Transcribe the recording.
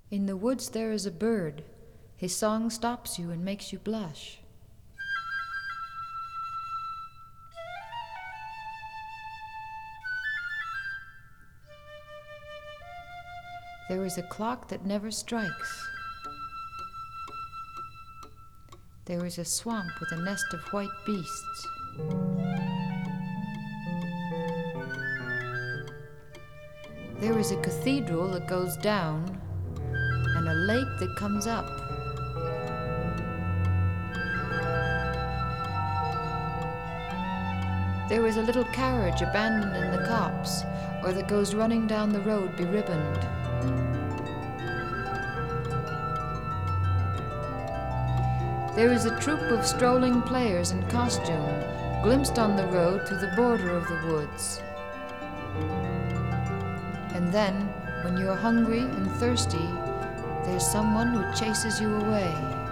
In the woods there is a bird. His song stops you and makes you blush. There is a clock that never strikes. There is a swamp with a nest of white beasts. There is a cathedral that goes down and a lake that comes up. There is a little carriage abandoned in the copse, or that goes running down the road beribboned. There is a troop of strolling players in costume, glimpsed on the road through the border of the woods. And then, when you're hungry and thirsty, there's someone who chases you away.